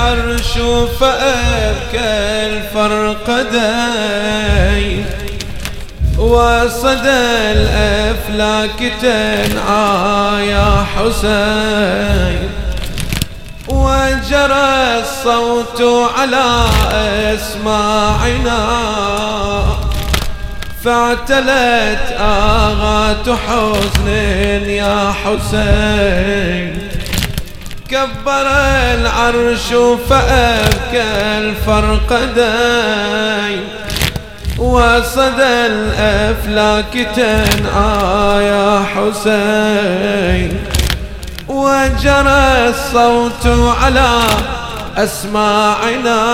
العرش فأبكى الفرقدين وصدى الأفلاك تنعى يا حسين وجرى الصوت على أسماعنا فاعتلت آغات حزن يا حسين كبر العرش فأبكى الفرقدين وصدى الأفلاك تنعى يا حسين وجرى الصوت على أسماعنا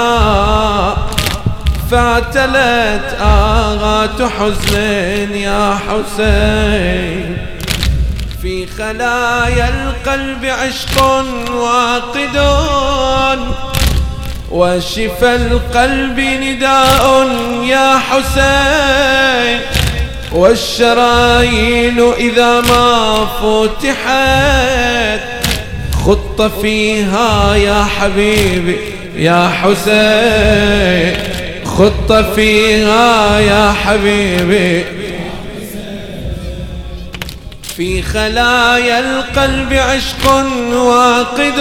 فاعتلت آغات حزن يا حسين في خلايا القلب عشق واقد وشفى القلب نداء يا حسين والشرايين إذا ما فتحت خط فيها يا حبيبي يا حسين خط فيها يا حبيبي في خلايا القلب عشق واقد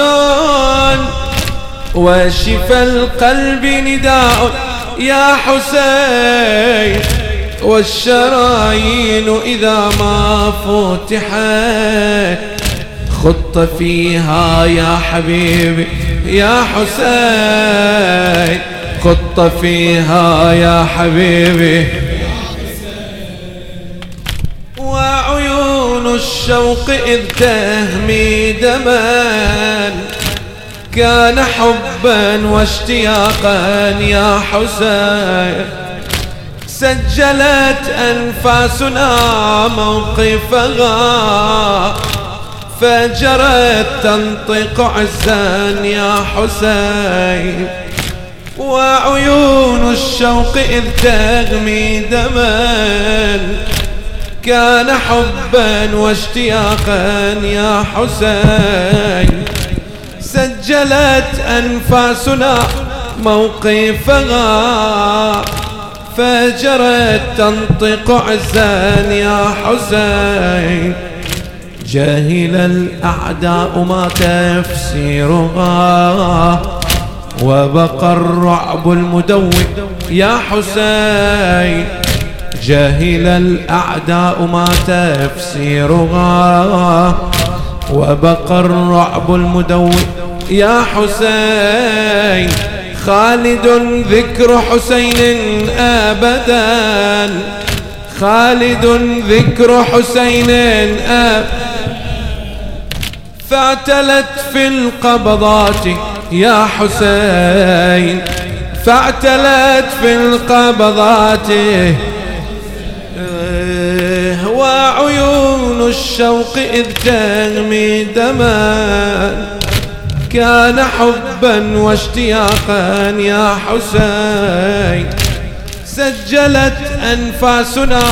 وشفى القلب نداء يا حسين والشرايين إذا ما فتحت خط فيها يا حبيبي يا حسين خط فيها يا حبيبي وعيون الشوق إذ تهمي دما كان حبا واشتياقا يا حسين سجلت أنفاسنا موقفها فجرت تنطق عزا يا حسين وعيون الشوق إذ تغمي دما كان حبا واشتياقا يا حسين سجلت أنفاسنا موقفها فجرت تنطق عزا يا حسين جاهل الأعداء ما تفسيرها وبقى الرعب المدوي يا حسين جاهل الأعداء ما تفسيرها وبقى الرعب المدوي يا حسين خالد ذكر حسين أبدا خالد ذكر حسين فاعتلت في القبضات يا حسين فاعتلت في القبضات وعيون الشوق إذ تغمي دما كان حبا واشتياقا يا حسين سجلت أنفاسنا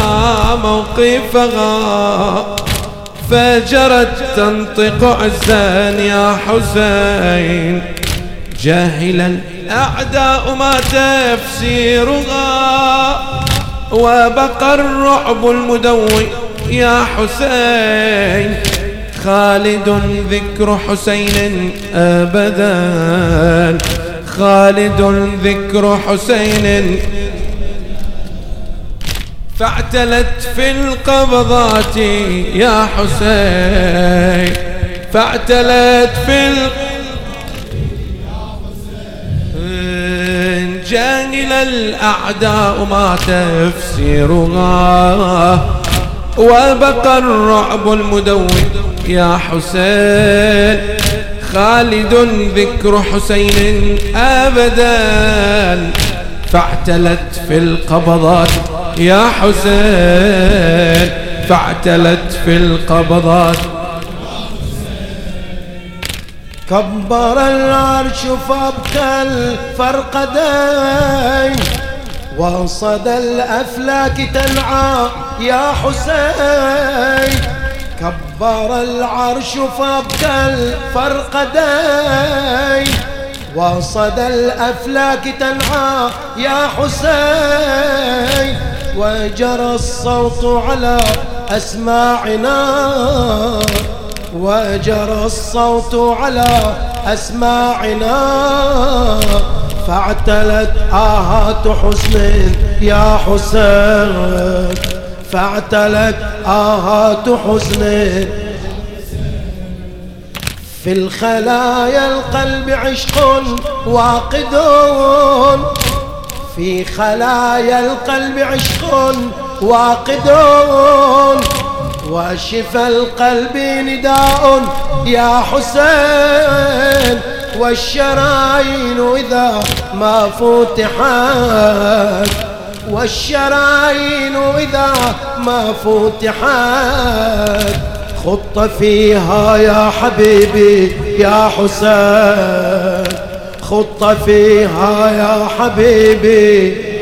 موقفها فجرت تنطق عزا يا حسين جاهل الأعداء ما تفسيرها وبقى الرعب المدوي يا حسين خالد ذكر حسين أبدا خالد ذكر حسين فاعتلت في القبضات يا حسين فاعتلت في جاهل الأعداء ما تفسيرها وبقى الرعب المدوي يا حسين خالد ذكر حسين أبدا فاعتلت في القبضات يا حسين فاعتلت في القبضات كبر العرش فابكى الفرقدين وصدى الأفلاك تنعى يا حسين كبر العرش فابكى الفرقدين وصد الأفلاك تنعى يا حسين، وجرى الصوت على أسماعنا، وجرى الصوت على أسماعنا، فاعتلت آهات حزن يا حسين، فاعتلت آهات حزن. في الخلايا القلب عشق واقد، في خلايا القلب عشق واقد، وشفى القلب نداء يا حسين، والشرايين إذا ما فتحت، والشرايين إذا ما فتحت، خط فيها يا حبيبي يا حسين، خط فيها يا حبيبي.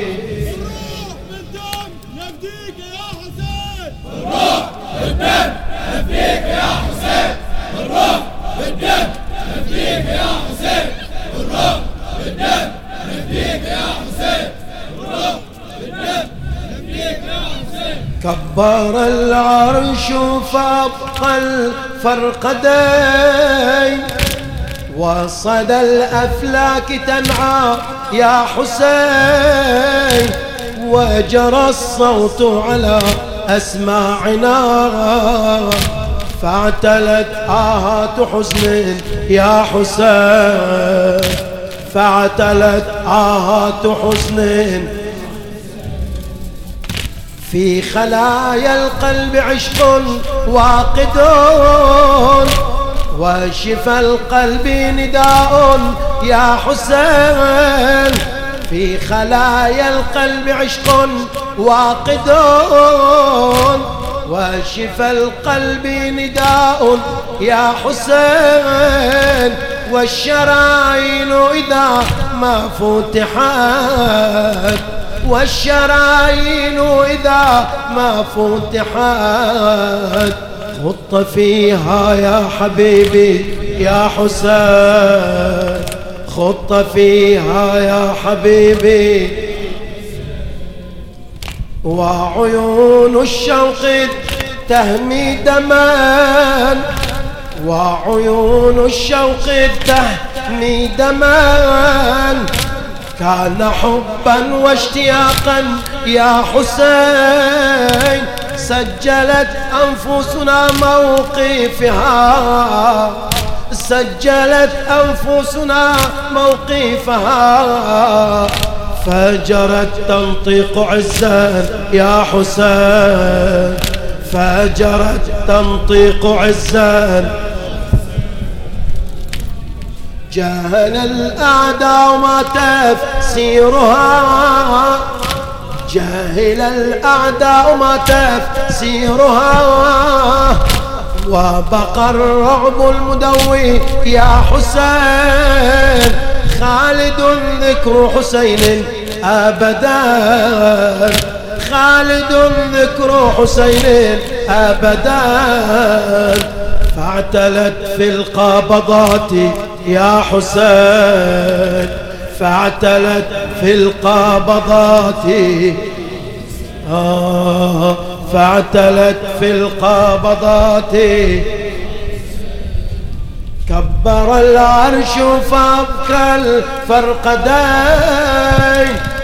كبر العرش فوق الفرقدين، وصد الأفلاك تنعى يا حسين، وجرى الصوت على أسماعنا، فاعتلت آهات حزن يا حسين، فاعتلت آهات حزن. في خلايا القلب عشق واقد، وشفى القلب نداء يا حسين، في خلايا القلب عشق واقد، وشفى القلب نداء يا حسين، والشرايين إذا ما فتحت، والشرايين إذا ما فتحت، خط فيها يا حبيبي يا حسين، خط فيها يا حبيبي. وعيون الشوق تهمي دما، وعيون الشوق تهمي دما، كان حبا واشتياقا يا حسين، سجلت أنفسنا موقفها، سجلت أنفسنا موقفها، فجرت تنطق عزا يا حسين، فجرت تنطق عزا. جاهل الأعداء ما تفسيرها، جاهل الأعداء ما تفسيرها، وبقى الرعب المدوي يا حسين، خالد ذكر حسين أبدا، خالد ذكر حسين أبدا، فاعتلت في القبضات يا حسين، فاعتلت في القبضات، فاعتلت في القبضات. كبر العرش فوق الفرقدين،